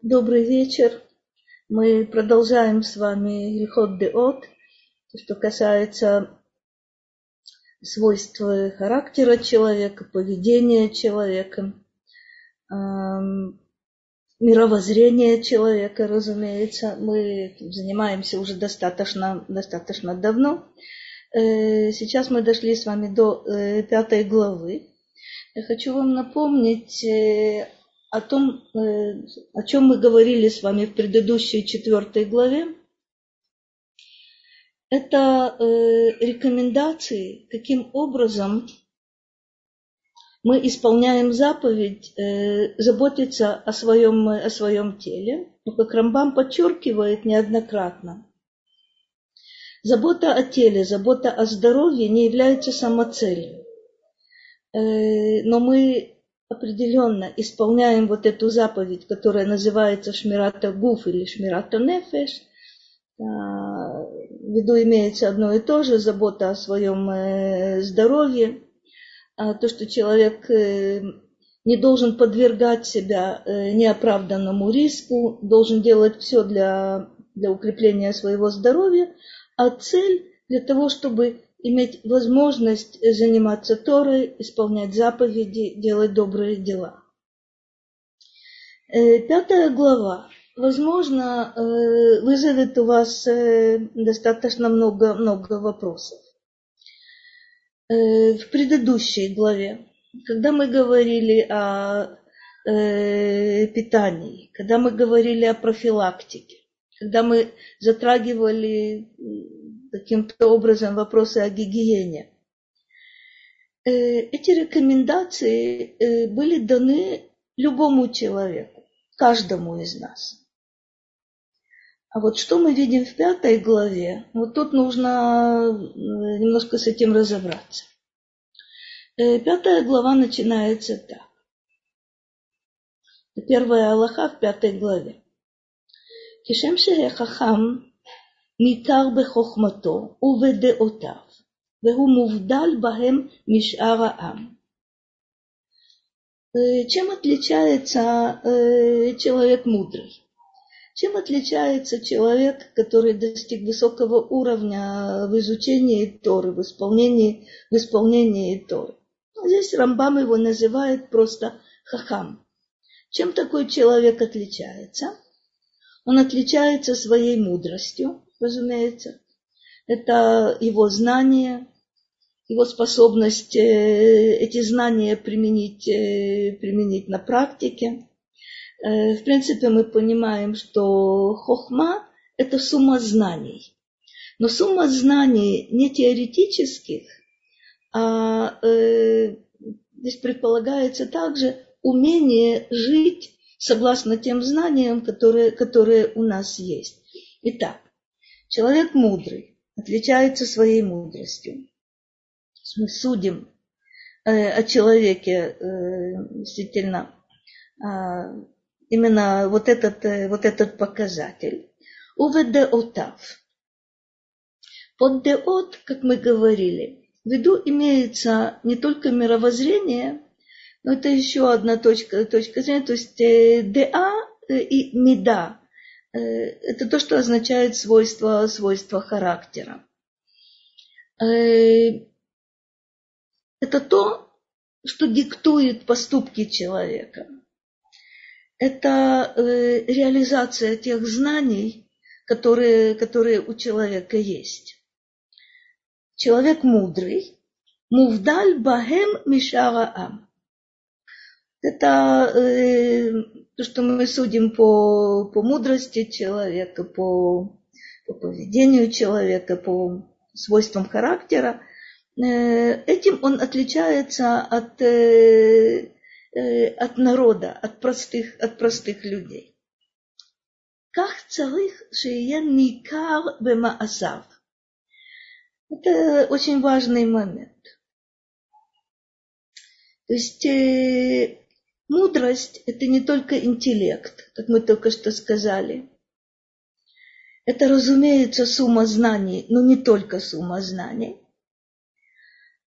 Добрый вечер. Мы продолжаем с вами Илхот Деот, то, что касается свойств характера человека, поведения человека, мировоззрения человека, разумеется. Мы занимаемся уже достаточно давно. Сейчас мы дошли с вами до 5 главы. Я хочу вам напомнить о том, о чем мы говорили с вами в предыдущей 4 главе. Это рекомендации, каким образом мы исполняем заповедь заботиться о своем теле. Но, как Рамбам подчеркивает неоднократно, забота о теле, забота о здоровье не является самоцелью. Но мы определенно исполняем вот эту заповедь, которая называется Шмирата Гуф или Шмирата Нефеш. В виду имеется одно и то же, забота о своем здоровье, то, что человек не должен подвергать себя неоправданному риску, должен делать все для укрепления своего здоровья, а цель для того, чтобы иметь возможность заниматься Торой, исполнять заповеди, делать добрые дела. 5 глава, возможно, вызовет у вас достаточно много вопросов. В предыдущей главе, когда мы говорили о питании, когда мы говорили о профилактике, когда мы затрагивали каким-то образом вопросы о гигиене, эти рекомендации были даны любому человеку, каждому из нас. А вот что мы видим в 5 главе, вот тут нужно немножко с этим разобраться. 5 глава начинается так. Первая алаха в 5 главе. Кишем шея хахам ניכר בחוכמתו ובדעותיו, והוא מובדל בהם משאר העם. Чем отличается человек мудрый? Чем отличается человек, который достиг высокого уровня в изучении Торы, в исполнении Торы? Здесь Рамбам его называет просто хахам. Чем такой человек отличается? Он отличается своей мудростью, разумеется. Это его знания, его способность эти знания применить на практике. В принципе, мы понимаем, что хохма – это сумма знаний. Но сумма знаний не теоретических, а здесь предполагается также умение жить согласно тем знаниям, которые у нас есть. Итак, человек мудрый отличается своей мудростью. Мы судим о человеке действительно именно вот этот показатель. Уведеотав. Под деот, как мы говорили, в виду имеется не только мировоззрение, но это еще одна точка зрения, то есть деа и мида. Это то, что означает свойство характера. Это то, что диктует поступки человека. Это реализация тех знаний, которые у человека есть. Человек мудрый, мувдаль бахем мишара ам. Это то, что мы судим по мудрости человека, по поведению человека, по свойствам характера. Этим он отличается от народа, от простых людей. Ках царих шея никар бемаасав. Это очень важный момент. То есть мудрость – это не только интеллект, как мы только что сказали. Это, разумеется, сумма знаний, но не только сумма знаний.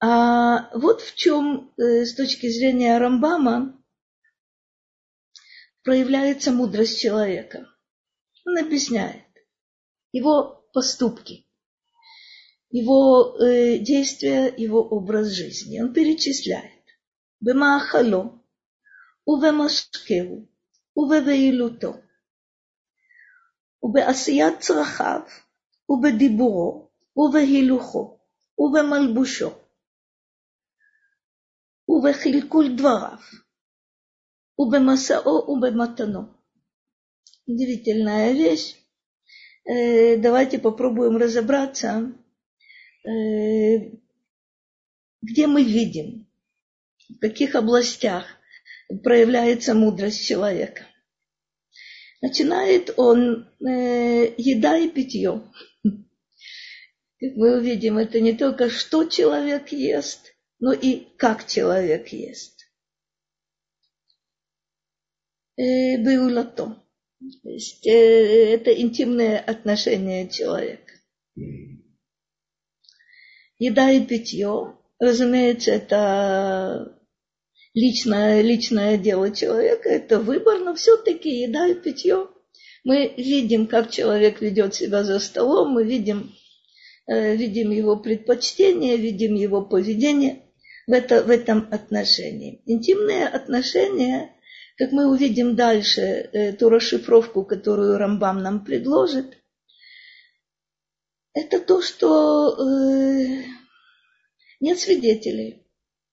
А вот в чем, с точки зрения Рамбама, проявляется мудрость человека. Он объясняет его поступки, его действия, его образ жизни. Он перечисляет. Бемаахало, убемашкеву, убевеилуто, убеасият црахав, убедибуро, убехилухо, убемальбушо, убехилькуль дворав, убемасао, убематано. Удивительная вещь. Давайте попробуем разобраться, где мы видим, в каких областях проявляется мудрость человека. Начинает он еда и питье. Как мы увидим, это не только что человек ест, но и как человек ест. Беулато. То есть это интимные отношения человека. Еда и питье, разумеется, это личное дело человека, это выбор, но все-таки еда и питье. Мы видим, как человек ведет себя за столом, мы видим его предпочтения, видим его поведение в этом отношении. Интимные отношения, как мы увидим дальше, ту расшифровку, которую Рамбам нам предложит, это то, что нет свидетелей.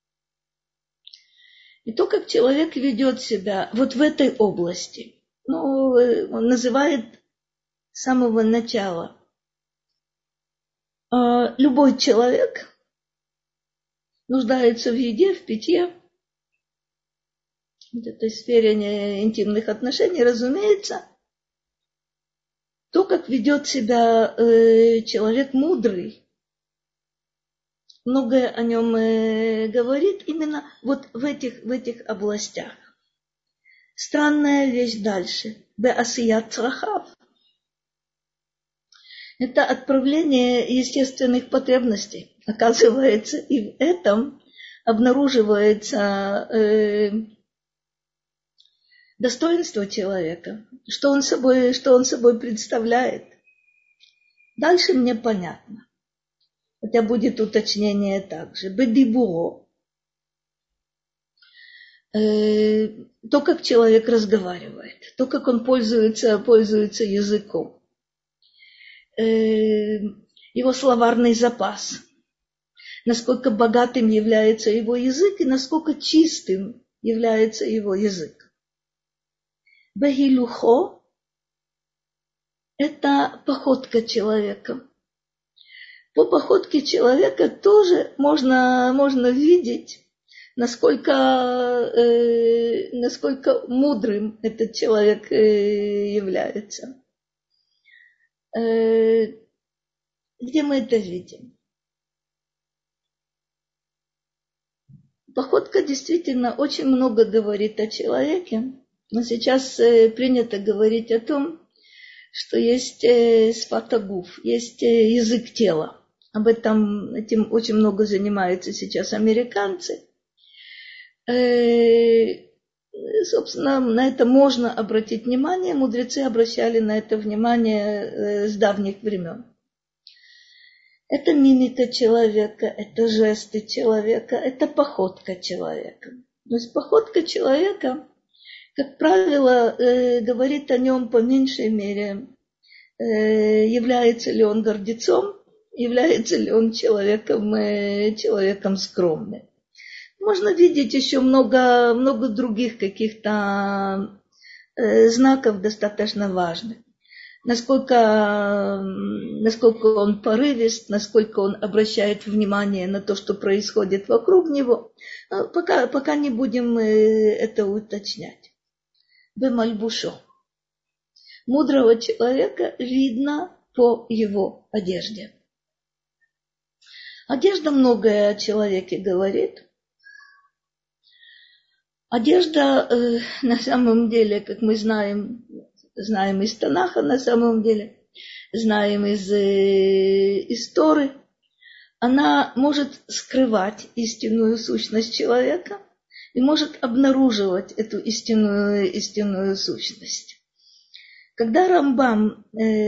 И то, как человек ведет себя вот в этой области. Он называет с самого начала. Любой человек нуждается в еде, в питье, в этой сфере интимных отношений, разумеется. То, как ведет себя человек мудрый, многое о нем говорит именно вот в этих областях. Странная вещь дальше. Беасият црахав. Это отправление естественных потребностей. Оказывается, и в этом обнаруживается достоинство человека, что он собой представляет. Дальше мне понятно. Хотя будет уточнение также. Бедибуро. То, как человек разговаривает, то, как он пользуется языком. Его словарный запас. Насколько богатым является его язык и насколько чистым является его язык. Бехилухо – это походка человека. По походке человека тоже можно видеть, насколько мудрым этот человек является. Где мы это видим? Походка действительно очень много говорит о человеке, но сейчас принято говорить о том, что есть сфатагуф, есть язык тела. Этим очень много занимаются сейчас американцы. Собственно, на это можно обратить внимание. Мудрецы обращали на это внимание с давних времен. Это мимика человека, это жесты человека, это походка человека. То есть походка человека, как правило, говорит о нем по меньшей мере, является ли он гордецом, является ли он человеком скромным. Можно видеть еще много других каких-то знаков достаточно важных. Насколько он порывист, насколько он обращает внимание на то, что происходит вокруг него. Пока не будем это уточнять. Бемальбушо. Мудрого человека видно по его одежде. Одежда многое о человеке говорит. Одежда на самом деле, как мы знаем из Танаха, на самом деле, знаем из Торы, она может скрывать истинную сущность человека и может обнаруживать эту истинную сущность. Когда Рамбам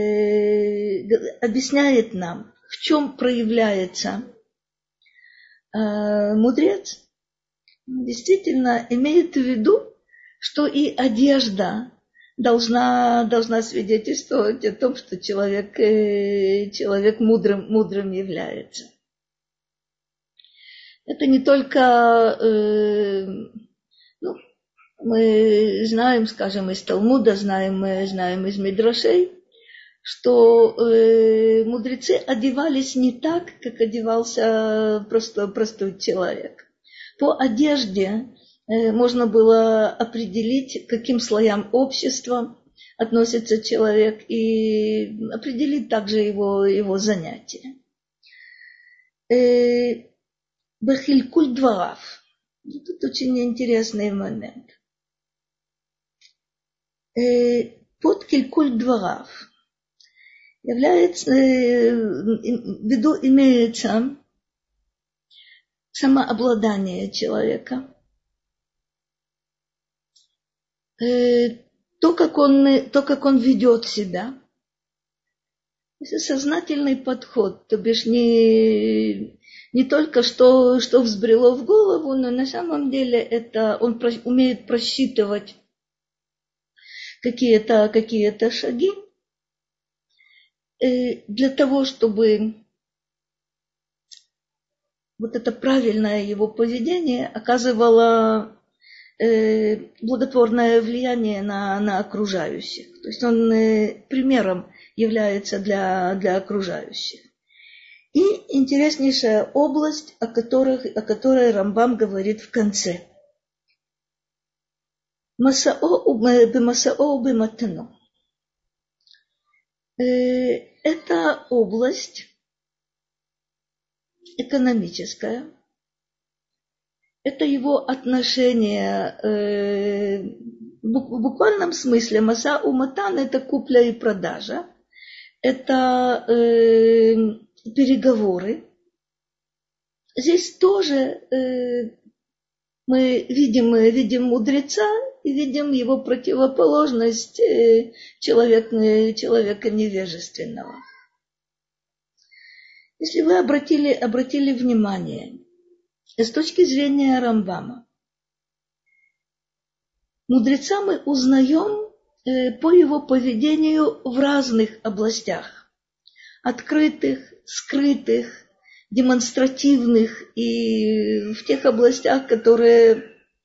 объясняет нам, в чем проявляется мудрец, действительно имеет в виду, что и одежда должна свидетельствовать о том, что человек мудрым является. Это не только, мы знаем, скажем, из Талмуда, знаем из Мидрашей, что мудрецы одевались не так, как одевался простой человек. По одежде можно было определить, к каким слоям общества относится человек, и определить также его занятия. Бахилькуль дворав. Тут очень интересный момент. Под килькуль дворав является, в виду имеется самообладание человека. То, как он ведет себя. Это сознательный подход, то бишь не только что взбрело в голову, но на самом деле это он умеет просчитывать какие-то шаги для того, чтобы вот это правильное его поведение оказывало благотворное влияние на окружающих. То есть он примером является для окружающих. И интереснейшая область, о которой Рамбам говорит в конце. Масао бематано. Это область экономическая. Это его отношение в буквальном смысле. Маса уматан – это купля и продажа. Это переговоры. Здесь тоже мы видим мудреца и видим его противоположность человека невежественного. Если вы обратили внимание, с точки зрения Рамбама, мудреца мы узнаем по его поведению в разных областях. Открытых, скрытых, демонстративных и в тех областях, которые,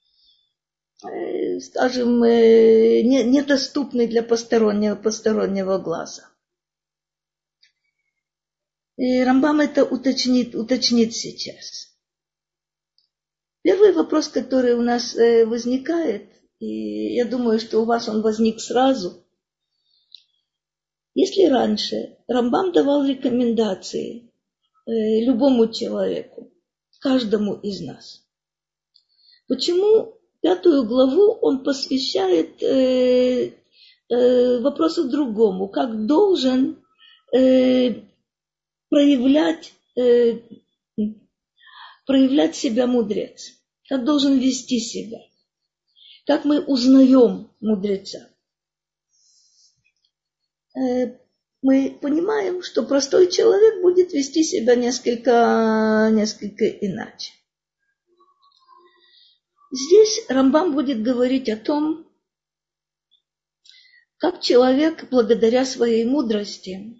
скажем, недоступны для постороннего глаза. И Рамбам это уточнит сейчас. Первый вопрос, который у нас возникает, и я думаю, что у вас он возник сразу. Если раньше Рамбам давал рекомендации любому человеку, каждому из нас, почему 5 главу он посвящает вопросу другому, как должен проявлять себя мудрец, как должен вести себя, как мы узнаем мудреца. Мы понимаем, что простой человек будет вести себя несколько иначе. Здесь Рамбам будет говорить о том, как человек благодаря своей мудрости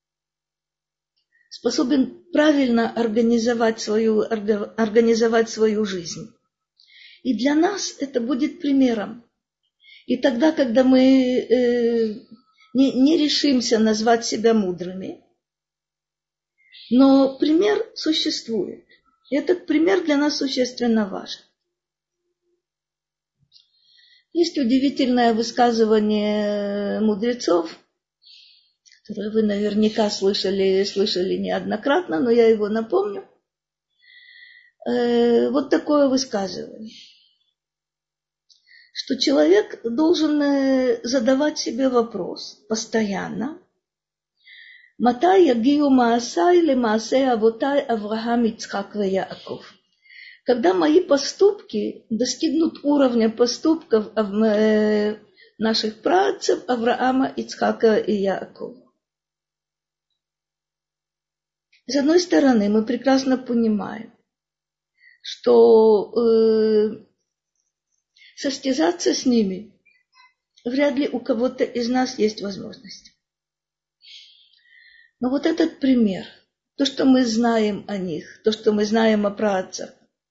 способен правильно организовать свою жизнь. И для нас это будет примером. И тогда, когда мы не решимся назвать себя мудрыми, но пример существует. И этот пример для нас существенно важен. Есть удивительное высказывание мудрецов, которое вы наверняка слышали неоднократно, но я его напомню. Вот такое высказывание, что человек должен задавать себе вопрос постоянно. Матай ягию маасай ле маасей авотай Авраам, Ицхак и Яаков. Когда мои поступки достигнут уровня поступков наших праотцев Авраама, Ицхака и Яакова. С одной стороны, мы прекрасно понимаем, что состязаться с ними вряд ли у кого-то из нас есть возможность. Но вот этот пример, то, что мы знаем о них, то, что мы знаем о праотцах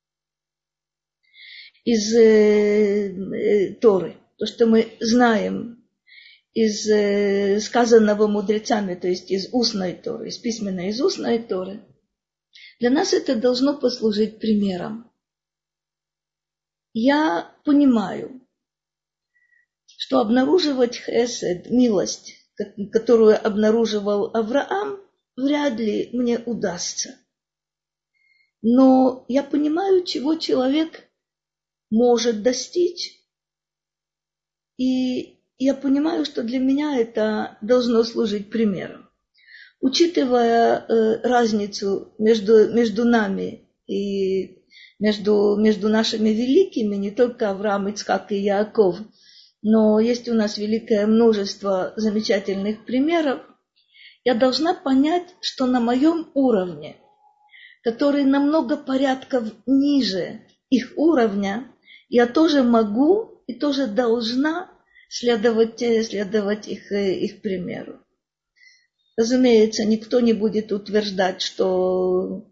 из Торы, то, что мы знаем из сказанного мудрецами, то есть из устной Торы, из письменной, из устной Торы, для нас это должно послужить примером. Я понимаю, что обнаруживать хесед, милость, которую обнаруживал Авраам, вряд ли мне удастся. Но я понимаю, чего человек может достичь, и я понимаю, что для меня это должно служить примером. Учитывая разницу между нами и между нашими великими, не только Авраам, Ицхак и Яаков, но есть у нас великое множество замечательных примеров, я должна понять, что на моем уровне, который намного порядков ниже их уровня, я тоже могу и тоже должна следовать их примеру. Разумеется, никто не будет утверждать, что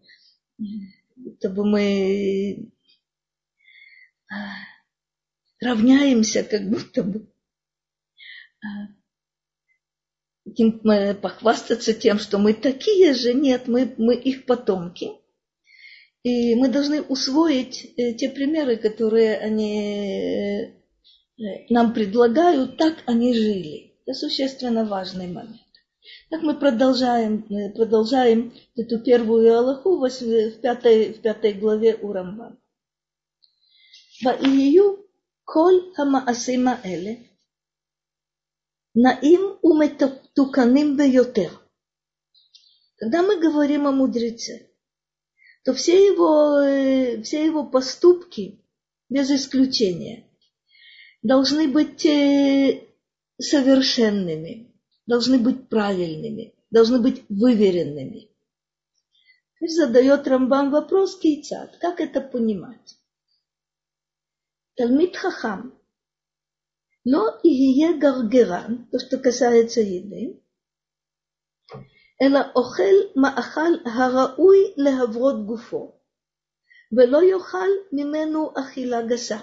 мы равняемся, как будто бы похвастаться тем, что мы такие же. Нет, мы их потомки. И мы должны усвоить те примеры, которые они нам предлагают, так они жили. Это существенно важный момент. Так мы продолжаем эту первую алаху в пятой главе у Рамбама. Ваию коль хамаасим аэле наим уметуканим бейотер. Когда мы говорим о мудреце, то все его поступки, без исключения, должны быть совершенными, должны быть правильными, должны быть выверенными. Теперь задает Рамбам вопрос кейцад, как это понимать? Талмид хахам, но ихие гаргеран, то, что касается еды, אלא אוכל מאכל הראוי להברות גופו, ולא יאכל ממנו אכילה גסה.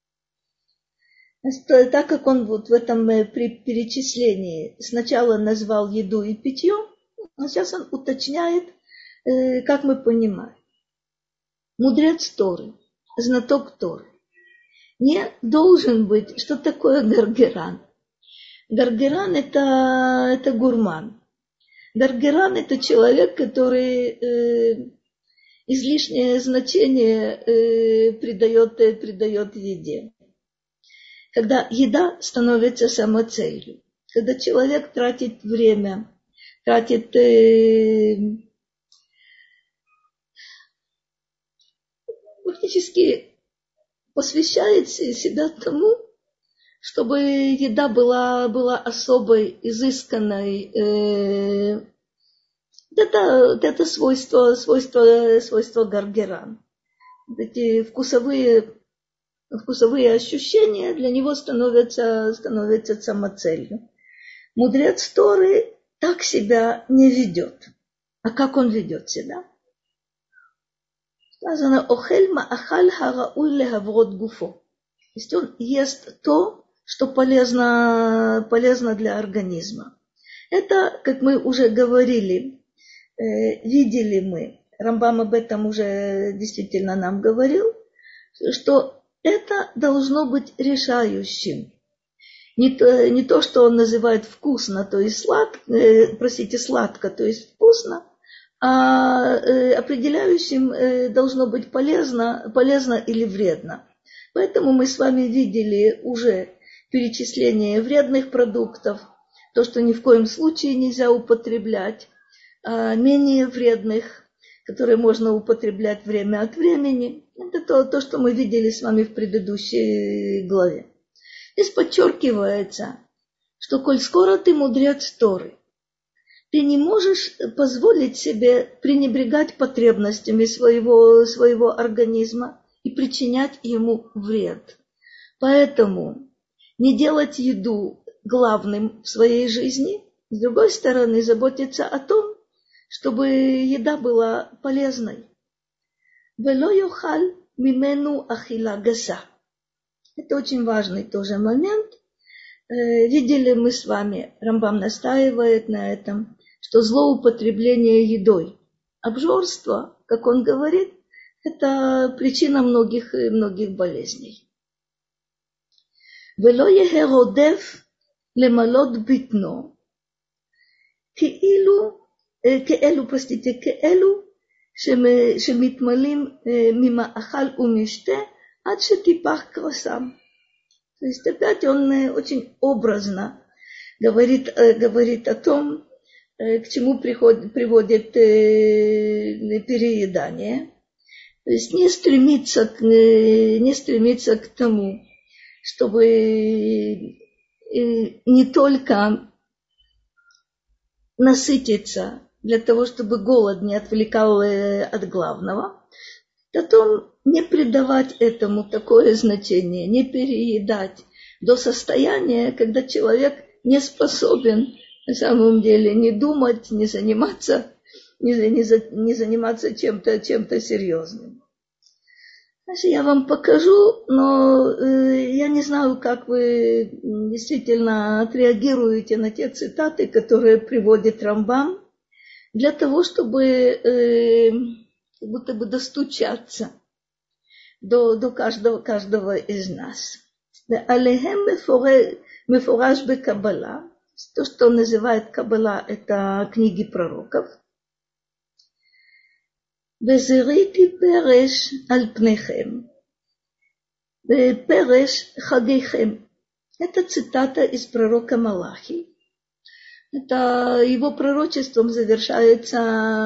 Так как он вот в этом перечислении сначала назвал еду и питье, а сейчас он уточняет, как мы понимаем. Мудрец Торы, знаток Торы, не должен быть, что такое гаргеран. Гаргеран это гурман. Гаргеран – это человек, который излишнее значение придает еде. Когда еда становится самоцелью, когда человек тратит время, фактически посвящает себя тому, чтобы еда была особой, изысканной. Это свойство гаргеран. Эти вкусовые ощущения для него становятся самоцелью. Мудрец Торы так себя не ведет. А как он ведет себя? Сказано, охель маахаль харауй лехаврот гуфо. То есть он ест то, что полезно для организма. Это, как мы уже говорили, видели мы, Рамбам об этом уже действительно нам говорил, что это должно быть решающим. Не то, что он называет вкусно, то есть сладко, то есть вкусно, а определяющим должно быть полезно или вредно. Поэтому мы с вами видели уже перечисление вредных продуктов, то, что ни в коем случае нельзя употреблять, менее вредных, которые можно употреблять время от времени. Это то, что мы видели с вами в предыдущей главе. Здесь подчеркивается, что коль скоро ты мудрец Торы, ты не можешь позволить себе пренебрегать потребностями своего организма и причинять ему вред. Поэтому не делать еду главным в своей жизни, с другой стороны, заботиться о том, чтобы еда была полезной. «Вело йохаль мимену ахила гаса». Это очень важный тоже момент. Видели мы с вами, Рамбам настаивает на этом, что злоупотребление едой, обжорство, как он говорит, это причина многих болезней. «Вело йеhe родef лемалот битно». כאלו שמתמלאים ממאכל ומשתה עד שטיפח קרסם. То есть опять он очень образно говорит о том, к чему приводит переедание. То есть не стремиться к тому, чтобы не только насытиться для того, чтобы голод не отвлекал от главного, потом не придавать этому такое значение, не переедать до состояния, когда человек не способен на самом деле не думать, не заниматься чем-то серьезным. Значит, я вам покажу, но я не знаю, как вы действительно отреагируете на те цитаты, которые приводит Рамбам, для того, чтобы как будто бы достучаться до каждого из нас. Алехем мефораш бекаббала, то, что он называет Каббала, это книги пророков. וזריתי פרש על פניכם, פרש חגיכם. Это цитата из пророка Малахи. Это его пророчеством завершается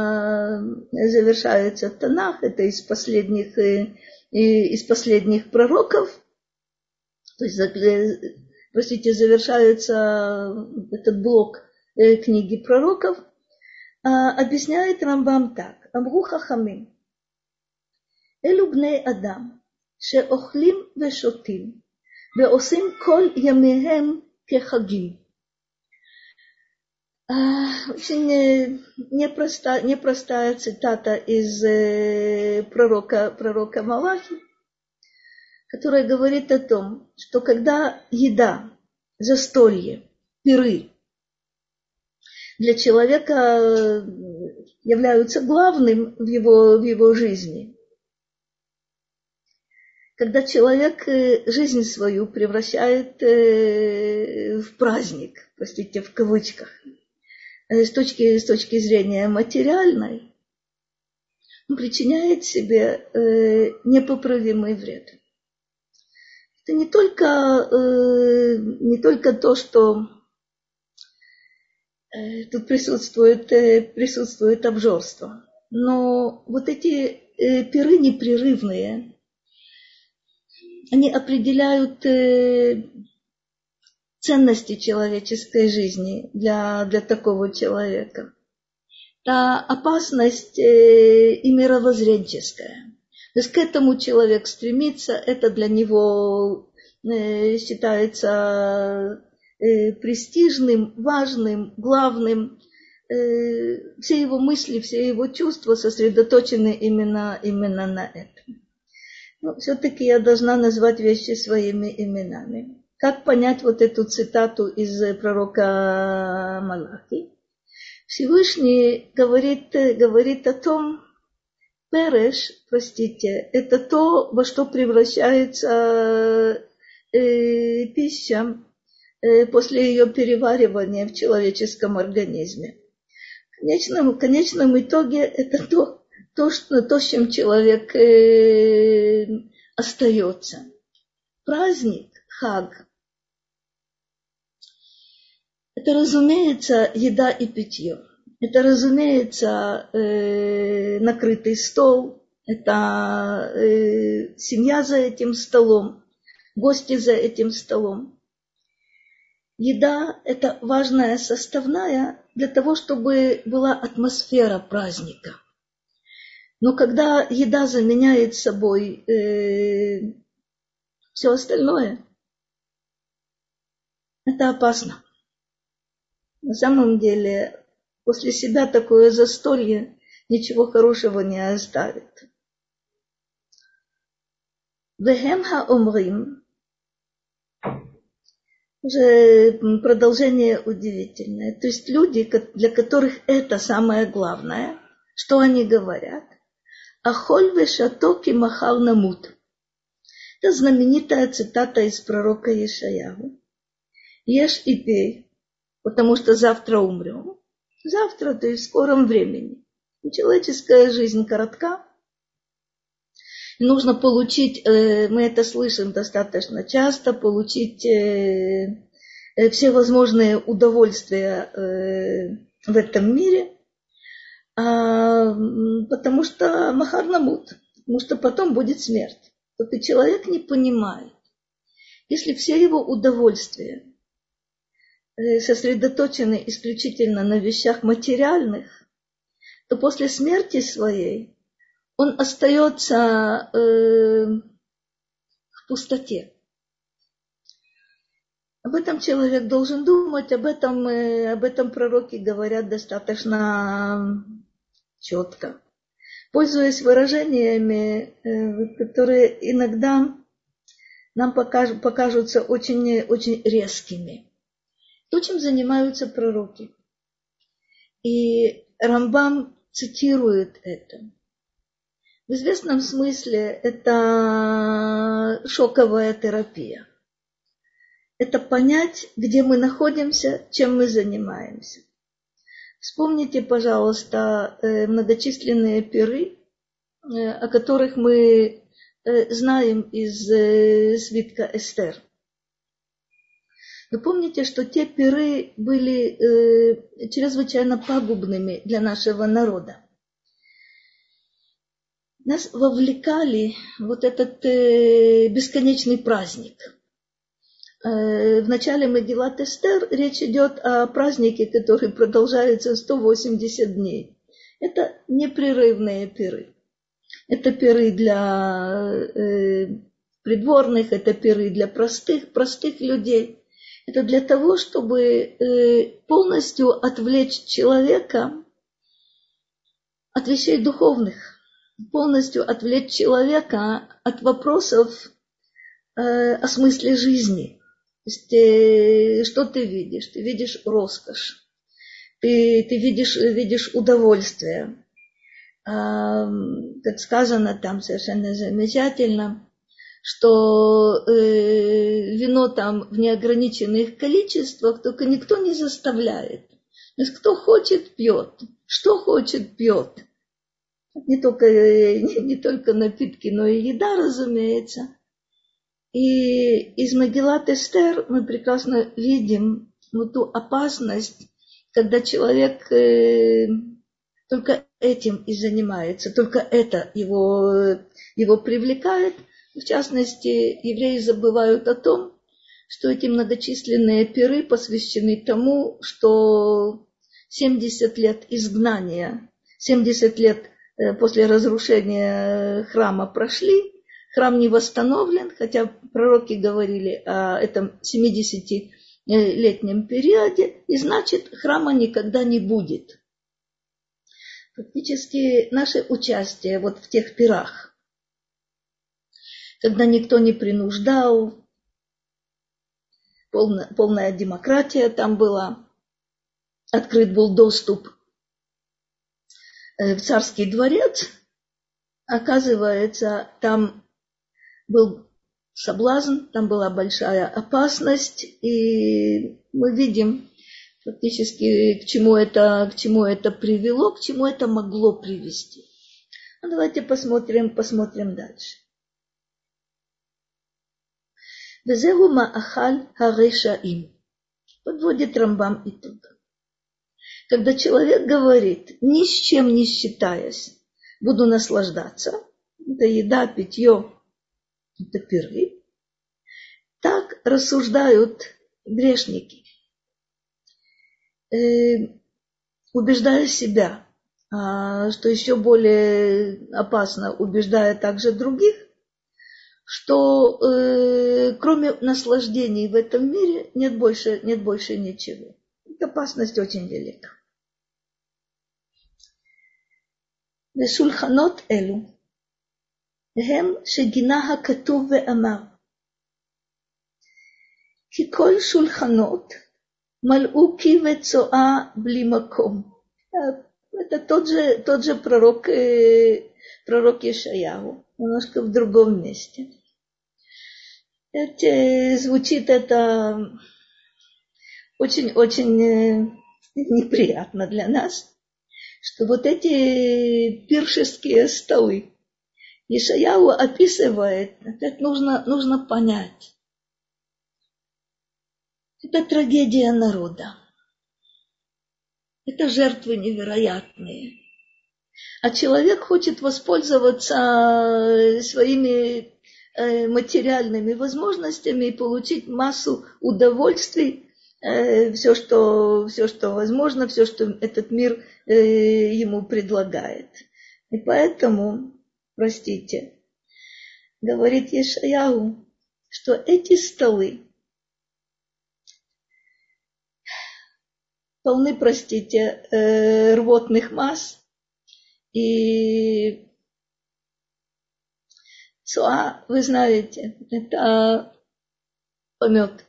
Танах, это из последних пророков. То есть, завершается этот блок книги пророков. Объясняет Рамбам так. אמרו חכמים, אלו בני אדם שאוכלים ושותים ועושים כל ימיהם כחגים. Очень непростая цитата из пророка Малахи, которая говорит о том, что когда еда, застолье, пиры для человека являются главным в его жизни. Когда человек жизнь свою превращает в праздник, простите, в кавычках, с точки зрения материальной, он причиняет себе непоправимый вред. Это не только то, что тут присутствует обжорство. Но вот эти пиры непрерывные, они определяют ценности человеческой жизни для такого человека. Это опасность и мировоззренческая. То есть к этому человек стремится, это для него считается престижным, важным, главным. Все его мысли, все его чувства сосредоточены именно на этом. Но все-таки я должна назвать вещи своими именами. Как понять вот эту цитату из пророка Малахи? Всевышний говорит о том, переш, это то, во что превращается пища после ее переваривания в человеческом организме. В конечном итоге это то, с чем человек остается. Праздник, хаг, это, разумеется, еда и питье. Это, разумеется, накрытый стол, это семья за этим столом, гости за этим столом. Еда – это важная составная для того, чтобы была атмосфера праздника. Но когда еда заменяет собой все остальное, это опасно. На самом деле, после себя такое застолье ничего хорошего не оставит. Вехем хаомрим. Уже продолжение удивительное. То есть люди, для которых это самое главное, что они говорят? Ахоль вешато ки махар намут. Это знаменитая цитата из пророка Ешаяху. Ешь и пей, потому что завтра умрем. Завтра, то есть в скором времени. Человеческая жизнь коротка. Нужно получить, мы это слышим достаточно часто, получить все возможные удовольствия в этом мире, потому что махар намут, потому что потом будет смерть. Только человек не понимает, если все его удовольствия сосредоточены исключительно на вещах материальных, то после смерти своей он остается в пустоте. Об этом человек должен думать, об этом пророки говорят достаточно четко, пользуясь выражениями, которые иногда нам покажутся очень, очень резкими. То, чем занимаются пророки. И Рамбам цитирует это. В известном смысле это шоковая терапия. Это понять, где мы находимся, чем мы занимаемся. Вспомните, пожалуйста, многочисленные пиры, о которых мы знаем из свитка Эстер. Вы помните, что те пиры были чрезвычайно пагубными для нашего народа. Нас вовлекали вот этот бесконечный праздник. В начале Мегилат Эстер речь идет о празднике, который продолжается 180 дней. Это непрерывные пиры. Это пиры для придворных, это пиры для простых людей. Это для того, чтобы полностью отвлечь человека от вещей духовных, полностью отвлечь человека от вопросов о смысле жизни. То есть, что ты видишь? Ты видишь роскошь, ты видишь удовольствие. Как сказано там совершенно замечательно, что вино там в неограниченных количествах, только никто не заставляет. То есть кто хочет, пьет. Что хочет, пьет. Не только напитки, но и еда, разумеется. И из Мегилат Эстер мы прекрасно видим вот ту опасность, когда человек только этим и занимается, только это его привлекает. В частности, евреи забывают о том, что эти многочисленные пиры посвящены тому, что 70 лет изгнания, 70 лет после разрушения храма прошли, храм не восстановлен, хотя пророки говорили о этом 70-летнем периоде, и значит, храма никогда не будет. Фактически наше участие вот в тех пирах, когда никто не принуждал, полная демократия там была, открыт был доступ в царский дворец, оказывается, там был соблазн, там была большая опасность, и мы видим фактически, к чему это привело, к чему это могло привести. Ну, давайте посмотрим дальше. Везегу маахаль харешаим. Подводит Рамбам итог. Когда человек говорит, ни с чем не считаясь, буду наслаждаться, это еда, питье, это пиры, так рассуждают грешники, убеждая себя, что еще более опасно, убеждая также других, что кроме наслаждений в этом мире нет больше ничего. Эта опасность очень велика. ושולחנות אלו הם שגינה הכתוב ואמר כי כל שולחנות מלאו כי וצואה בלי מקום. Это тот же пророк Ешаяху, немножко в другом месте. Звучит это очень неприятно для нас, что вот эти пиршеские столы Ешаяху описывает, это нужно понять. Это трагедия народа. Это жертвы невероятные. А человек хочет воспользоваться своими материальными возможностями и получить массу удовольствий, все, что возможно, все, что этот мир ему предлагает. И поэтому, простите, говорит Ешаяху, что эти столы полны, простите, рвотных масс, и цуа, вы знаете, это помет.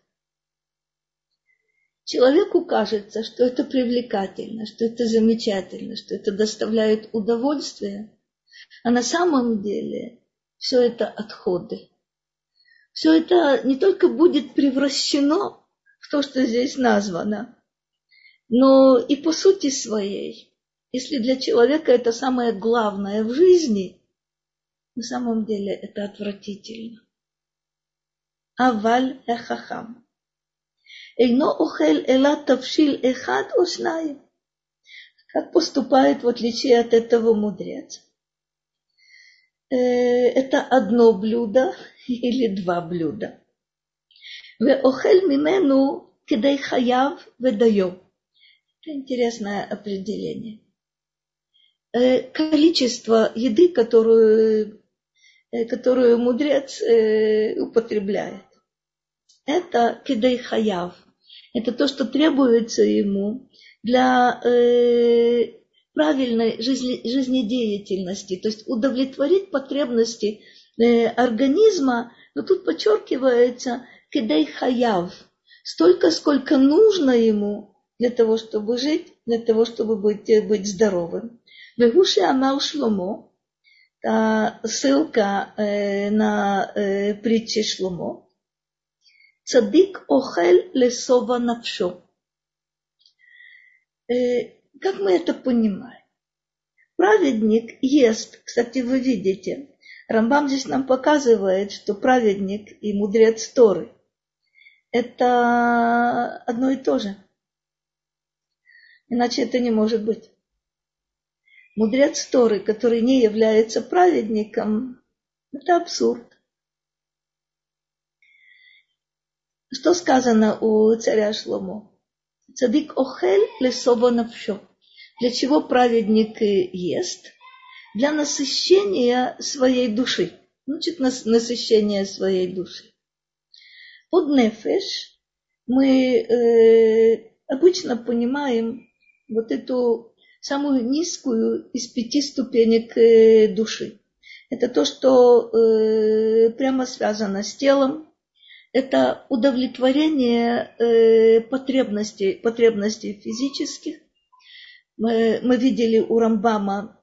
Человеку кажется, что это привлекательно, что это замечательно, что это доставляет удовольствие, а на самом деле все это отходы. Все это не только будет превращено в то, что здесь названо, но и по сути своей, если для человека это самое главное в жизни, на самом деле это отвратительно. Аваль эхахам. Эйно охель эла тавшиль эхад о шнаим. Как поступает в отличие от этого мудрец? Это одно блюдо или два блюда. Ве охель мимену кедей хаяв ведайо. Это интересное определение. Количество еды, которую мудрец употребляет. Это кедей хаяв. Это то, что требуется ему для правильной жизнедеятельности, то есть удовлетворить потребности организма, но тут подчеркивается кедей хаяв, столько, сколько нужно ему для того, чтобы жить, для того, чтобы быть здоровым. Вегуши амал Шломо, ссылка на притчи Шломо. Цадик охель лесова навшо. Как мы это понимаем? Праведник ест, кстати, вы видите, Рамбам здесь нам показывает, что праведник и мудрец Торы – это одно и то же. Иначе это не может быть. Мудрец Торы, который не является праведником, это абсурд. Что сказано у царя Шломо? Цадик охель лесова навшо. Для чего праведник ест? Для насыщения своей души. Значит, насыщение своей души. Под нефеш мы обычно понимаем вот эту самую низкую из 5 ступенек души. Это то, что прямо связано с телом. Это удовлетворение потребностей физических. Мы видели у Рамбама,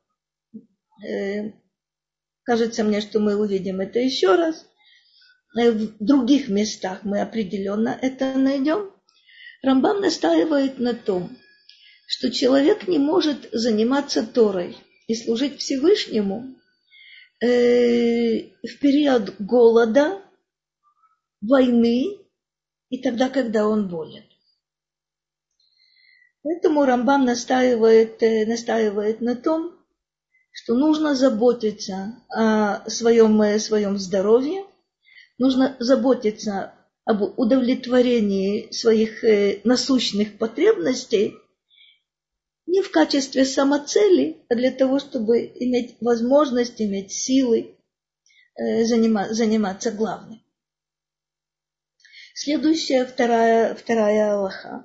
кажется мне, что мы увидим это еще раз. В других местах мы определенно это найдем. Рамбам настаивает на том, что человек не может заниматься Торой и служить Всевышнему в период голода, войны и тогда, когда он болен. Поэтому Рамбам настаивает на том, что нужно заботиться о своем здоровье, нужно заботиться об удовлетворении своих насущных потребностей не в качестве самоцели, а для того, чтобы иметь возможность, иметь силы заниматься главным. Следующая, вторая алаха.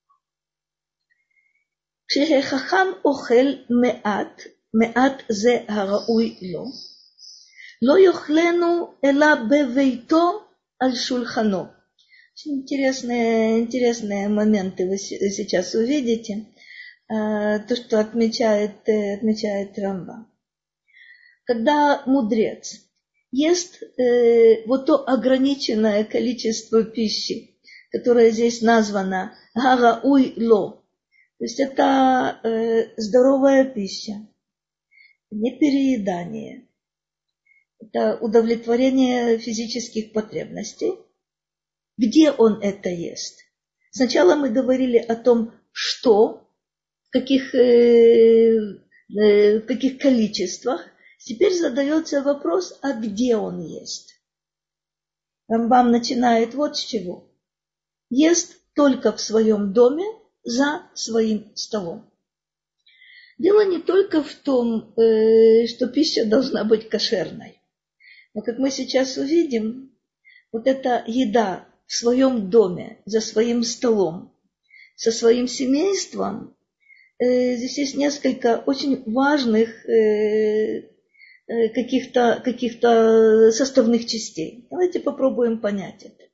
כשהחכם אוכל מעט, מעט זה הראוי לו, לא יאכלנו אלא בביתו על шульхано. Очень интересные моменты вы сейчас увидите. То, что отмечает Рамбам. Когда мудрец ест вот то ограниченное количество пищи, которое здесь названо гарауй ло, то есть это здоровая пища, не переедание, это удовлетворение физических потребностей. Где он это ест? Сначала мы говорили о том, что, в каких количествах. Теперь задается вопрос, а где он ест? Рамбам начинает вот с чего. Ест только в своем доме, за своим столом. Дело не только в том, что пища должна быть кошерной. Но, как мы сейчас увидим, вот эта еда в своем доме, за своим столом, со своим семейством, здесь есть несколько очень важных каких-то составных частей. Давайте попробуем понять это.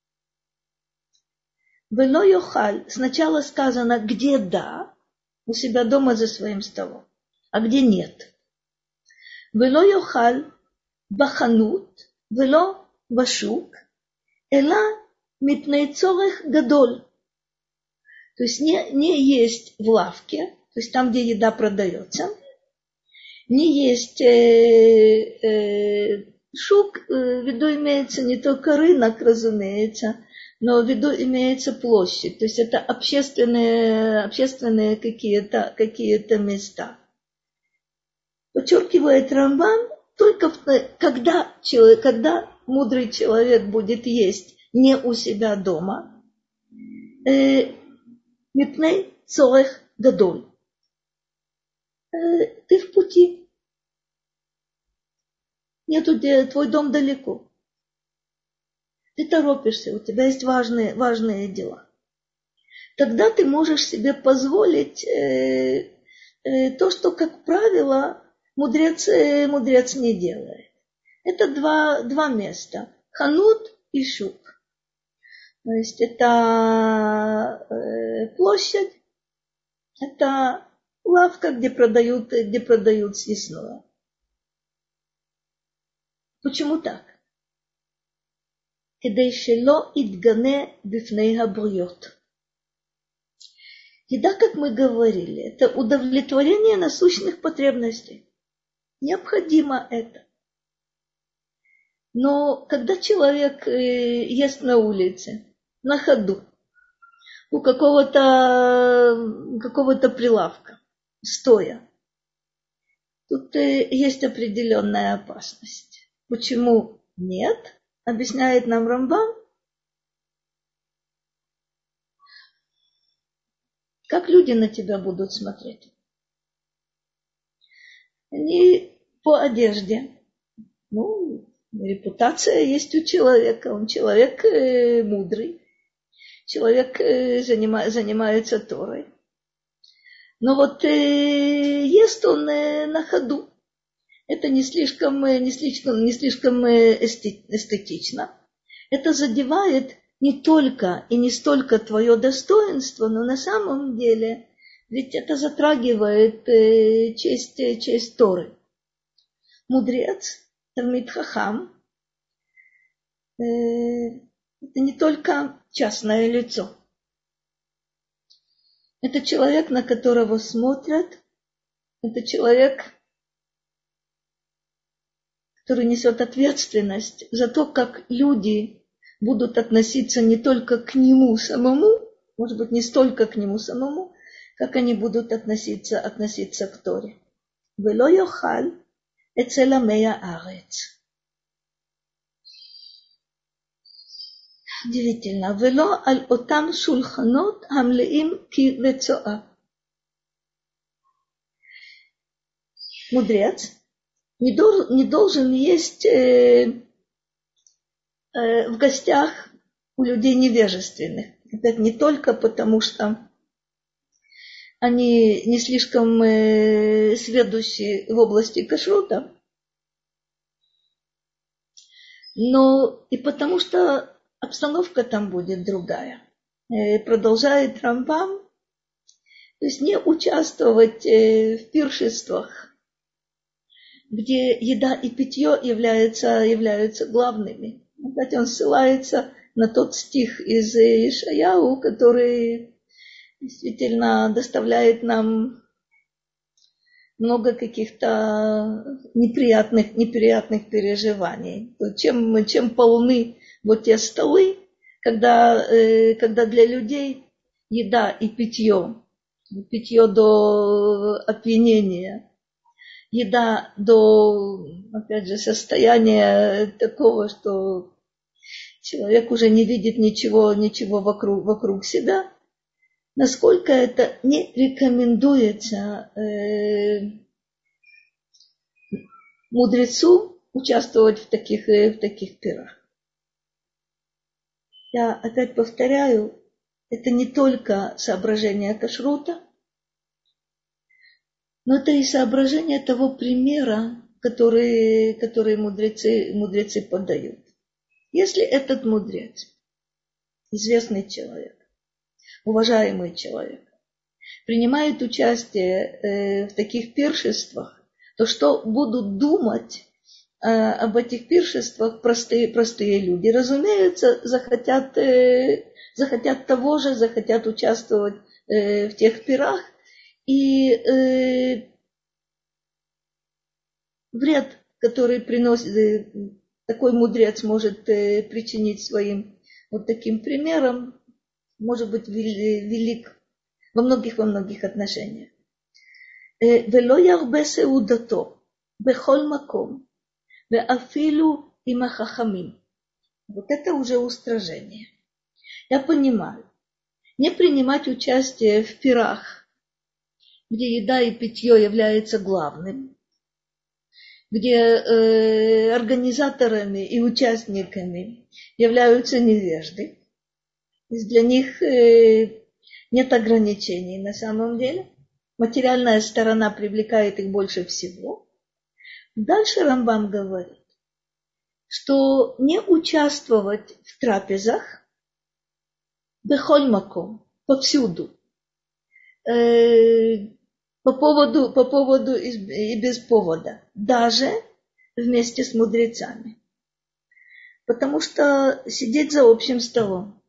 Вело йохаль. Сначала сказано, где да, у себя дома за своим столом, а где нет. Вело йохаль баханут, вело башук, эла мипней цорех гадоль. То есть не есть в лавке, то есть там, где еда продается, не есть шук, в виду имеется не только рынок, разумеется, но в виду имеется площадь, то есть это общественные какие-то места. Подчеркивает Рамбам, только когда мудрый человек будет есть не у себя дома, мипней цорех гадоль. Ты в пути. Нету твой дом далеко. Ты торопишься, у тебя есть важные дела. Тогда ты можешь себе позволить то, что, как правило, мудрец не делает. Это два места. Ханут и шук. То есть это площадь, это лавка, где продают съестное. Почему так? כדי שלא יתגנה בפני הבריות. Еда, как мы говорили, это удовлетворение насущных потребностей. Необходимо это. Но когда человек ест на улице, на ходу, у какого-то прилавка, стоя, тут есть определенная опасность. Почему нет? Объясняет нам Рамбам, как люди на тебя будут смотреть. Они по одежде. Репутация есть у человека. Он человек мудрый. Человек занимается Торой. Но вот ест он на ходу. Это не слишком эстетично. Это задевает не только и не столько твое достоинство, но на самом деле, ведь это затрагивает честь Торы. Мудрец, Талмид Хахам, это не только частное лицо. Это человек, на которого смотрят, это человек, который несет ответственность за то, как люди будут относиться не только к нему самому, может быть, не столько к нему самому, как они будут относиться к Торе. Вело йохаль эцел амей аарец. Удивительно. Вело аль отам шульханот хамлеим ки вецоа. Мудрец не должен есть в гостях у людей невежественных. Это не только потому, что они не слишком сведущие в области кашрута, но и потому, что обстановка там будет другая. Продолжает Рамбам, то есть не участвовать в пиршествах, где еда и питье являются главными. Опять он ссылается на тот стих из Ишаяу, который действительно доставляет нам много каких-то неприятных переживаний. Чем полны вот те столы, когда для людей еда и питье до опьянения, еда до, опять же, состояния такого, что человек уже не видит ничего вокруг себя, насколько это не рекомендуется мудрецу участвовать в таких пирах. Я опять повторяю, это не только соображение кашрута, но это и соображение того примера, который мудрецы подают. Если этот мудрец, известный человек, уважаемый человек, принимает участие в таких пиршествах, то что будут думать об этих пиршествах простые люди? Разумеется, захотят того же, захотят участвовать в тех пирах, и вред, который приносит такой мудрец, может причинить своим вот таким примером, может быть велик во многих отношениях. ולא ירבה סעודתו בכל מקום, ואפילו עם החכמים. Вот это уже устражение. Я понимаю, не принимать участие в пирах, где еда и питье является главным, где организаторами и участниками являются невежды. Для них нет ограничений на самом деле. Материальная сторона привлекает их больше всего. Дальше Рамбам говорит, что не участвовать в трапезах бехоль маком, повсюду, по поводу и без повода, даже вместе с мудрецами. Потому что сидеть за общим столом,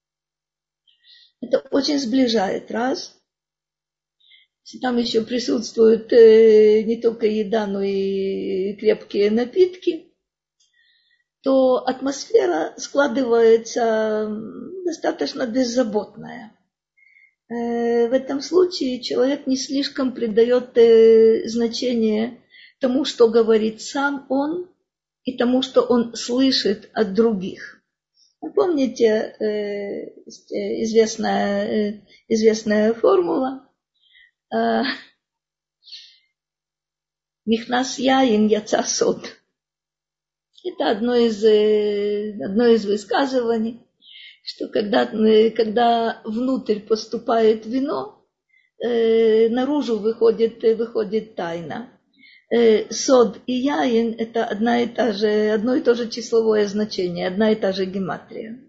это очень сближает, раз. Если там еще присутствует не только еда, но и крепкие напитки, то атмосфера складывается достаточно беззаботная. В этом случае человек не слишком придает значение тому, что говорит сам он, и тому, что он слышит от других. Помните известная формула? Нихнас яин яца сод. Это одно из высказываний, что когда внутрь поступает вино, наружу выходит тайна. Сод и яин – это одно и то же числовое значение, одна и та же гематрия.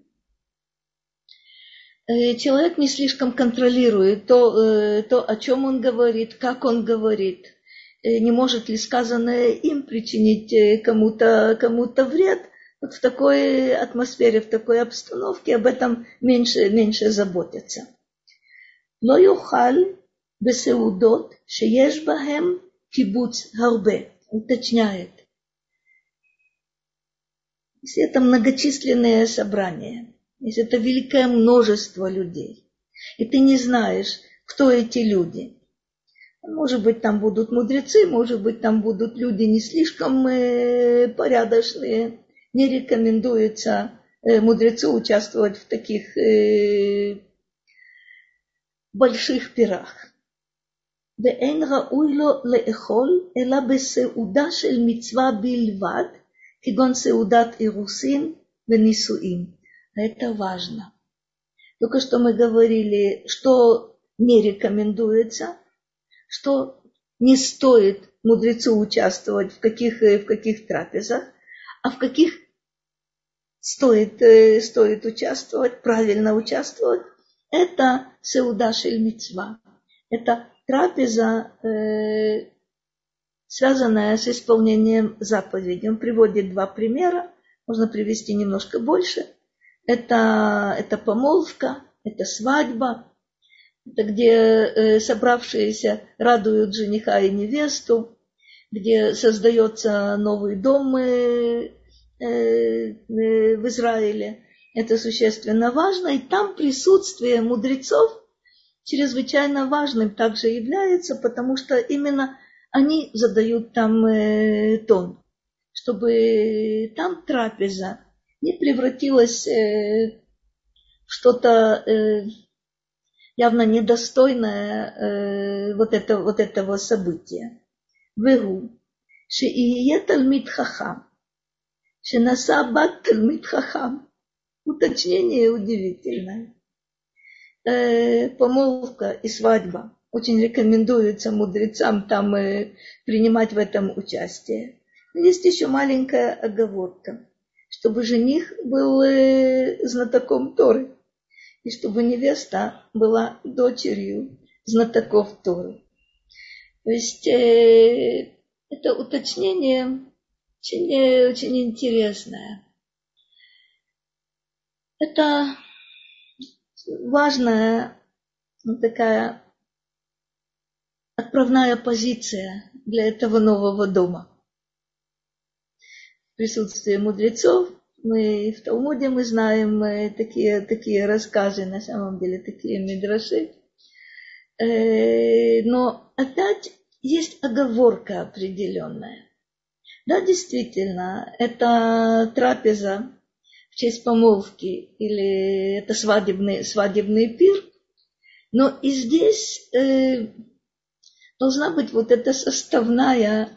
Человек не слишком контролирует то, о чем он говорит, как он говорит. Не может ли сказанное им причинить кому-то вред? Вот в такой атмосфере, в такой обстановке об этом меньше заботятся. לא יאכל בסעודות שיש בהם קיבוץ הרבה. Уточняет. Если это многочисленное собрание, если это великое множество людей, и ты не знаешь, кто эти люди. Может быть, там будут мудрецы, может быть, там будут люди не слишком порядочные. Не рекомендуется мудрецу участвовать в таких больших пирах. ואין ראוי לו לאכול אלא בסעודה של מצווה בלבד, כגון סעודת אירוסין ונישואין. Это важно. Только что мы говорили, что не рекомендуется, что не стоит мудрецу участвовать в каких трапезах, а в каких стоит участвовать, правильно участвовать. Это сеуда шель мицва. Это трапеза, связанная с исполнением заповедей. Он приводит два примера, можно привести немножко больше. Это помолвка, это свадьба, это где собравшиеся радуют жениха и невесту, где создается новый дом в Израиле. Это существенно важно, и там присутствие мудрецов чрезвычайно важным также является, потому что именно они задают там тон, чтобы там трапеза не превратилась в что-то явно недостойное вот этого события. Вегу, шеие талмид хахам, шенаса бат талмид хахам. Уточнение удивительное. Помолвка и свадьба очень рекомендуется мудрецам там принимать в этом участие. Есть еще маленькая оговорка, чтобы жених был знатоком Торы, и чтобы невеста была дочерью знатоков Торы. То есть это уточнение очень интересное. Это важная такая отправная позиция для этого нового дома. В присутствии мудрецов мы в Талмуде мы знаем такие рассказы, на самом деле такие мидраши. Но опять есть оговорка определенная. Да, действительно, это трапеза в честь помолвки или это свадебный пир, но и здесь должна быть вот эта составная,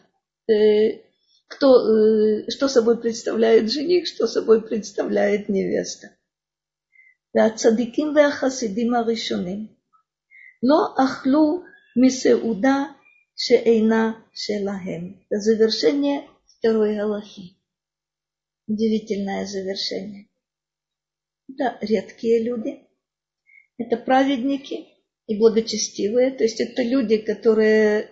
что собой представляет жених, что собой представляет невеста. והצדיקים והחסידים הראשונים לא אכלו מסעודה שאינה שלהם. Это завершение второй галахи. Удивительное завершение. Это редкие люди, это праведники и благочестивые, то есть это люди, которые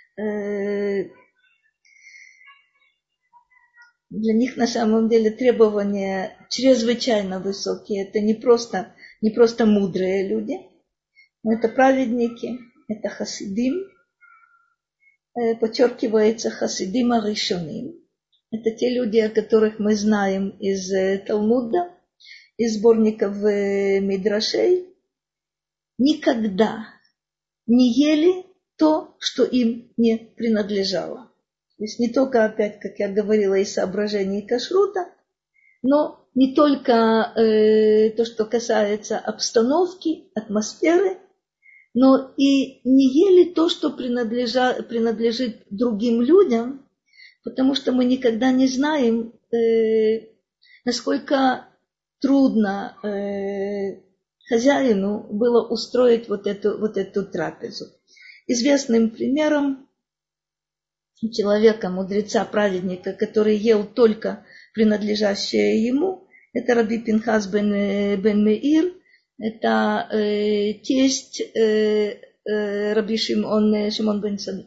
для них на самом деле требования чрезвычайно высокие. Это не просто мудрые люди, но это праведники, это хасидим, подчеркивается хасидим аришоним. Это те люди, о которых мы знаем из Талмуда, из сборников мидрашей, никогда не ели то, что им не принадлежало. То есть не только, опять, как я говорила, из соображений кашрута, но не только то, что касается обстановки, атмосферы, но и не ели то, что принадлежит другим людям, потому что мы никогда не знаем, насколько трудно хозяину было устроить вот эту трапезу. Известным примером человека, мудреца, праведника, который ел только принадлежащее ему, это Раби Пинхас бен Меир, это тесть Раби Шимон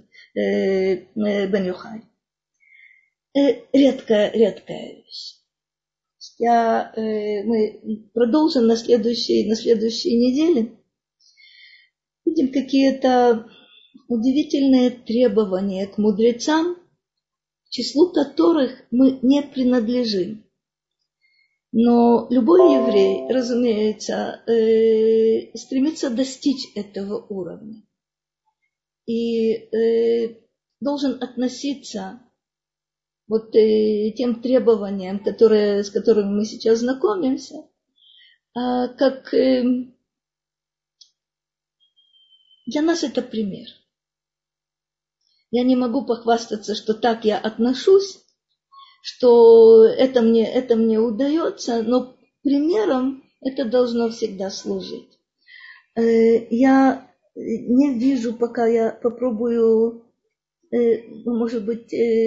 бен Йохай. Редкая вещь. Мы продолжим на следующей неделе. Видим какие-то удивительные требования к мудрецам, к числу которых мы не принадлежим. Но любой еврей, разумеется, стремится достичь этого уровня. И должен относиться вот тем требованиям, с которыми мы сейчас знакомимся, как для нас это пример. Я не могу похвастаться, что так я отношусь, что это мне удается, но примером это должно всегда служить. Я не вижу, пока я попробую, может быть,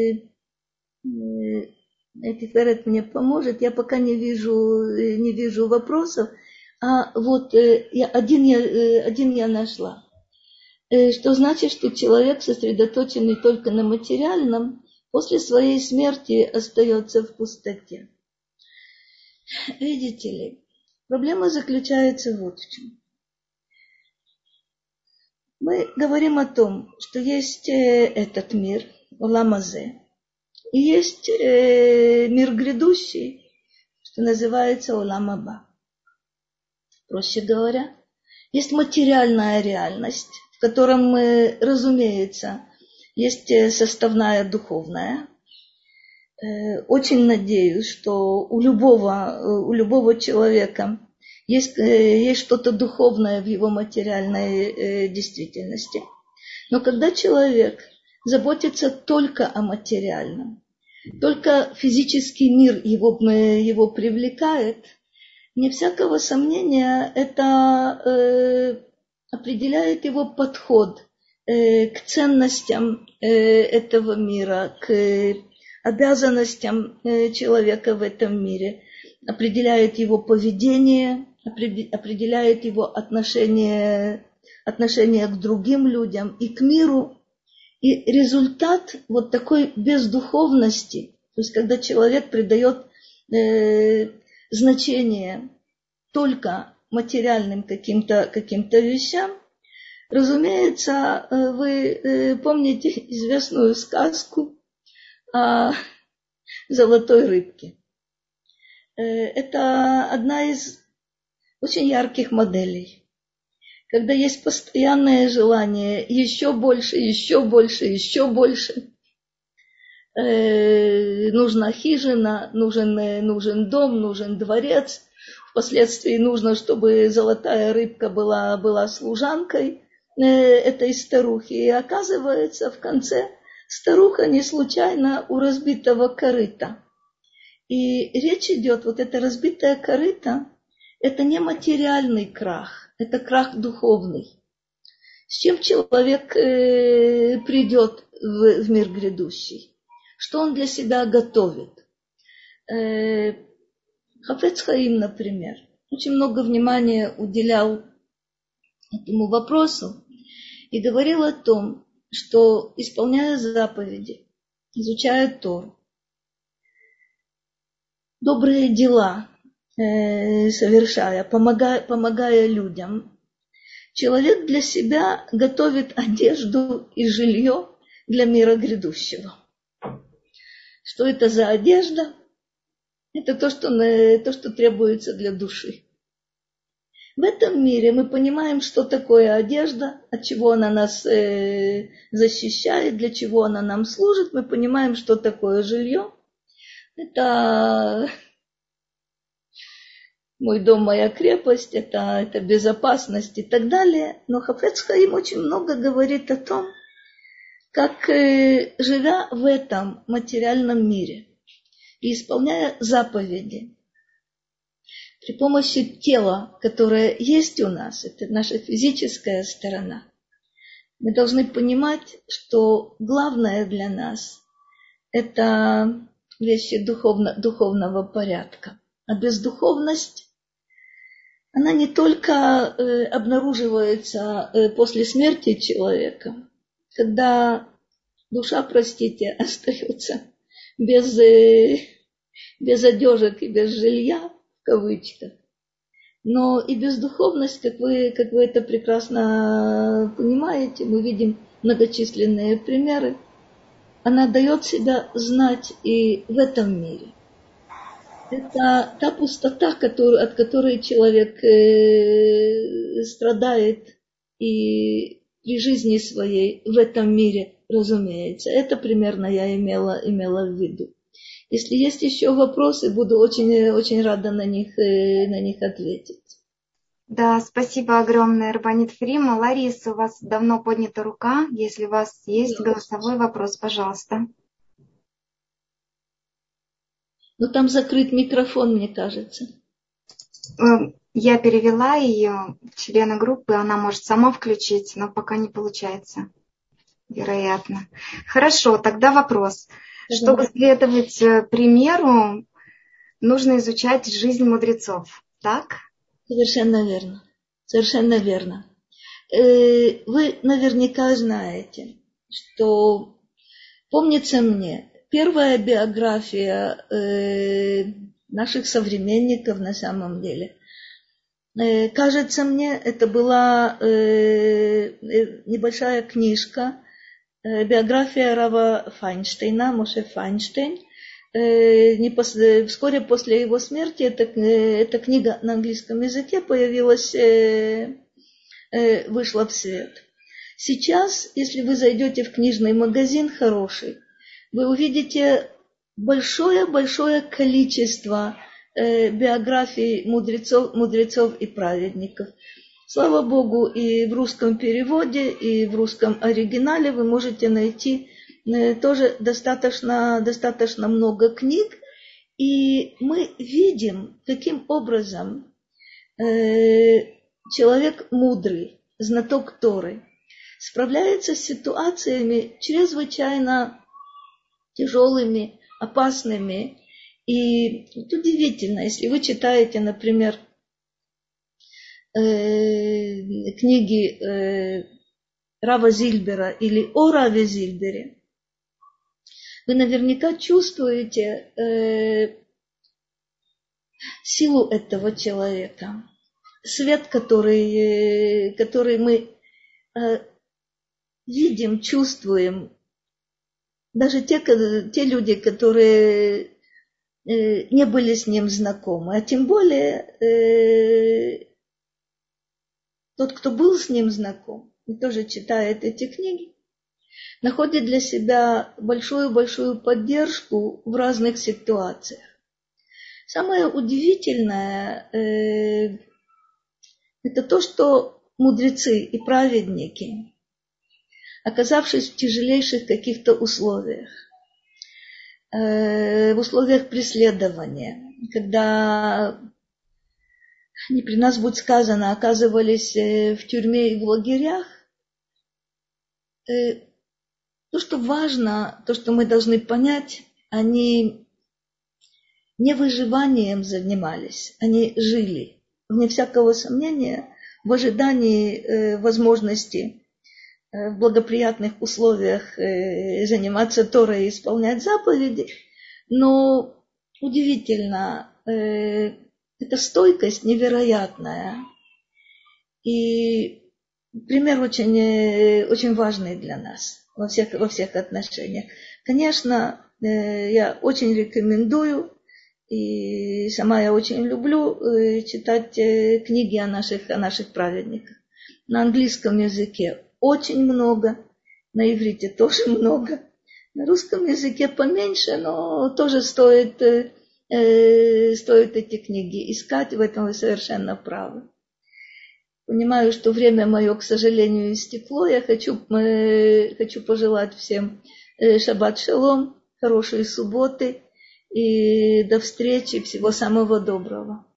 Тиферет мне поможет, я пока не вижу вопросов, а вот один я нашла. Что значит, что человек, сосредоточенный только на материальном, после своей смерти остается в пустоте. Видите ли, проблема заключается вот в чем. Мы говорим о том, что есть этот мир, Олам Азе, и есть мир грядущий, что называется Олам Аба. Проще говоря, есть материальная реальность, в котором, разумеется, есть составная духовная. Очень надеюсь, что у любого человека есть что-то духовное в его материальной действительности. Но когда человек заботится только о материальном, только физический мир его привлекает, не всякого сомнения, это определяет его подход к ценностям этого мира, к обязанностям человека в этом мире, определяет его поведение, определяет его отношение к другим людям и к миру. И результат вот такой бездуховности, то есть когда человек придает значение только материальным каким-то вещам, разумеется, вы помните известную сказку о золотой рыбке. Это одна из очень ярких моделей. Когда есть постоянное желание еще больше, нужна хижина, нужен дом, нужен дворец. Впоследствии нужно, чтобы золотая рыбка была служанкой этой старухи. И оказывается, в конце старуха не случайно у разбитого корыта. И речь идет, вот это разбитое корыто, это не материальный крах, это крах духовный. С чем человек придет в мир грядущий? Что он для себя готовит? Хафец Хаим, например, очень много внимания уделял этому вопросу и говорил о том, что, исполняя заповеди, изучая Тору, добрые дела совершая, помогая людям, человек для себя готовит одежду и жилье для мира грядущего. Что это за одежда? Это то, что требуется для души. В этом мире мы понимаем, что такое одежда, от чего она нас защищает, для чего она нам служит. Мы понимаем, что такое жилье. Это мой дом, моя крепость, это безопасность и так далее. Но Хафец Хаим очень много говорит о том, как, живя в этом материальном мире и исполняя заповеди, при помощи тела, которое есть у нас, это наша физическая сторона, мы должны понимать, что главное для нас – это вещи духовного порядка. А бездуховность, она не только обнаруживается после смерти человека, когда душа, остается без одежек и без жилья, в кавычках. Но и бездуховность, как вы это прекрасно понимаете, мы видим многочисленные примеры, она дает себя знать и в этом мире. Это та пустота, от которой человек страдает и при жизни своей в этом мире, разумеется. Это примерно я имела в виду. Если есть еще вопросы, буду очень рада на них ответить. Да, спасибо огромное, Рабанит Фрима. Лариса, у вас давно поднята рука. Если у вас есть голосовой вопрос, пожалуйста. Но там закрыт микрофон, мне кажется. Я перевела ее, члена группы, она может сама включить, но пока не получается, вероятно. Хорошо, тогда вопрос. Чтобы следовать примеру, нужно изучать жизнь мудрецов, так? Совершенно верно. Совершенно верно. Вы наверняка знаете, что, помнится мне, первая биография наших современников на самом деле, кажется мне, это была небольшая книжка, биография Рава Файнштейна, Моше Файнштейн. Вскоре после его смерти эта книга на английском языке вышла в свет. Сейчас, если вы зайдете в книжный магазин хороший, вы увидите большое количество биографий мудрецов и праведников. Слава Богу, и в русском переводе, и в русском оригинале вы можете найти тоже достаточно много книг. И мы видим, каким образом человек мудрый, знаток Торы, справляется с ситуациями чрезвычайно тяжелыми, опасными. И удивительно, если вы читаете, например, книги Рава Зильбера или о Раве Зильбере, вы наверняка чувствуете силу этого человека, свет, который мы видим, чувствуем. Даже те люди, которые не были с ним знакомы, а тем более тот, кто был с ним знаком и тоже читает эти книги, находит для себя большую поддержку в разных ситуациях. Самое удивительное это то, что мудрецы и праведники, оказавшись в тяжелейших каких-то условиях, в условиях преследования, когда, не при нас будет сказано, оказывались в тюрьме и в лагерях, то, что важно, то, что мы должны понять, они не выживанием занимались, они жили, вне всякого сомнения, в ожидании возможности в благоприятных условиях заниматься Торой и исполнять заповеди, но удивительно, эта стойкость невероятная. И пример очень важный для нас во всех отношениях. Конечно, я очень рекомендую, и сама я очень люблю читать книги о наших праведниках. На английском языке очень много, на иврите тоже много, на русском языке поменьше, но тоже стоит эти книги искать, в этом вы совершенно правы. Понимаю, что время мое, к сожалению, истекло. Я хочу пожелать всем шаббат шалом, хорошей субботы и до встречи, всего самого доброго.